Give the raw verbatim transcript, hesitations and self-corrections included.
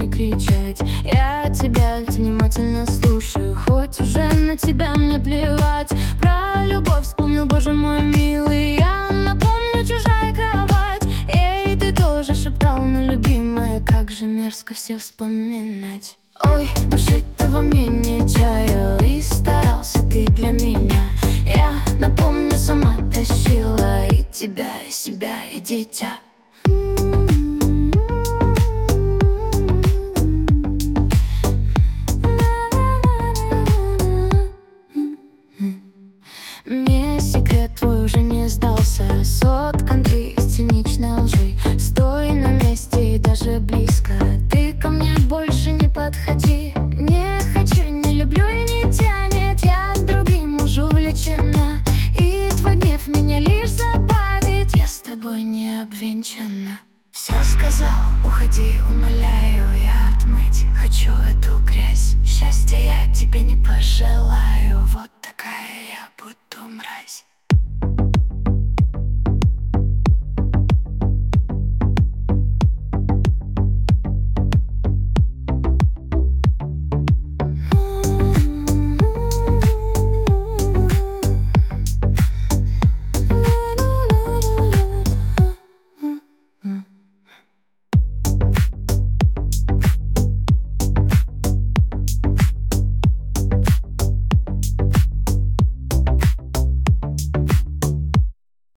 кричать. Я тебя внимательно слушаю, хоть уже на тебя мне плевать. Про любовь вспомнил, боже мой милый, я напомню, чужая кровать. Эй, ты тоже шептал, но, любимая, как же мерзко все вспоминать. Ой, души того мне не чаял, и старался ты для меня. Я напомню, сама тащила и тебя, и себя, и дитя. Мне секрет твой уже не сдался, соткан ты из циничной лжи. Стой на месте и даже близко, ты ко мне больше не подходи. Не хочу, не люблю и не тянет, я другим уже увлечена. И твой гнев меня лишь забавит, я с тобой не обвенчана. Все сказал, уходи, умоляю, я отмыть хочу эту грязь. Счастья я тебе не пожелаю, вот